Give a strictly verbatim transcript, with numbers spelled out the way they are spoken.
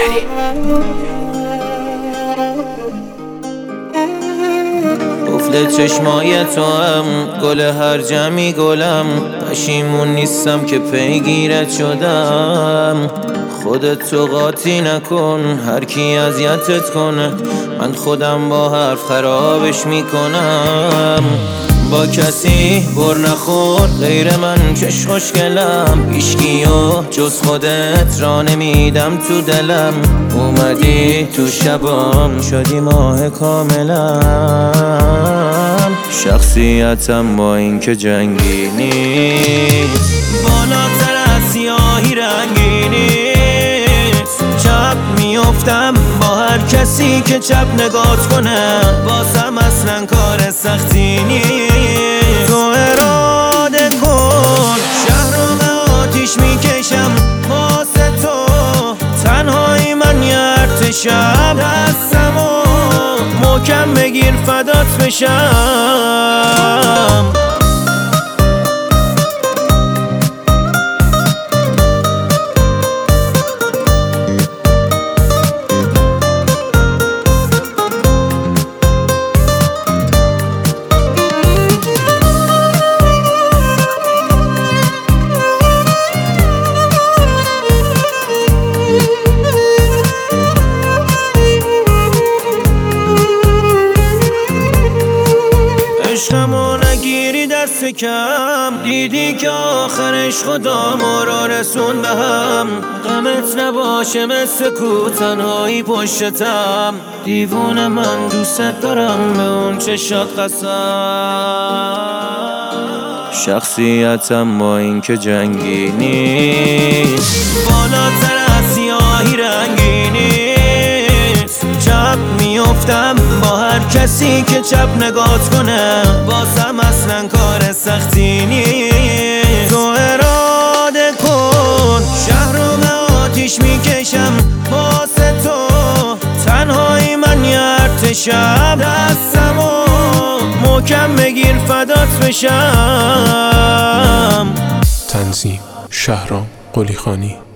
قفل چشمای تو هم گل هر جمعی گلم، پشیمون نیستم که پیگیرت شدم. خودت تو قاطی نکن، هر کی اذیتت کنه من خودم با حرف خرابش میکنم. با کسی بر نخور غیر من چش خوشگلم، هیچکیو جز خودت را نمیدم تو دلم. اومدی تو شبام شدی ماه کاملم، شخصیتم با این که جنگی نیست، بالاتر از سیاهی رنگی نیست. چپ میافتم با هر کسی که چپ نگات کنه، بازم اصلا کار سختی نیست. تو اراده کن شهرام آتیش میکشم واسه تو، تنهایی من یه ارتشم، دستمو محکم بگیر فدات بشم. عشقمو نگیری دست کم، دیدی که آخرش خدا ما را رسون به هم. غمت نباشه مثل کو تنهایی پشتم، دیوونه من دوست دارم به اون چشات قسم. شخصیتم با این که جنگی نیست، بالاتر از سیاهی رنگی نیست. چپ میافتم با هر کسی که چپ نگات کنه، بازم اصلا کار سختی نیست. تو اراده کن شهرام آتیش میکشم واسه تو، تنهایی من یه ارتشم، دستمو محکم بگیر فدات بشم. تنظیم شهرام قلیخانی.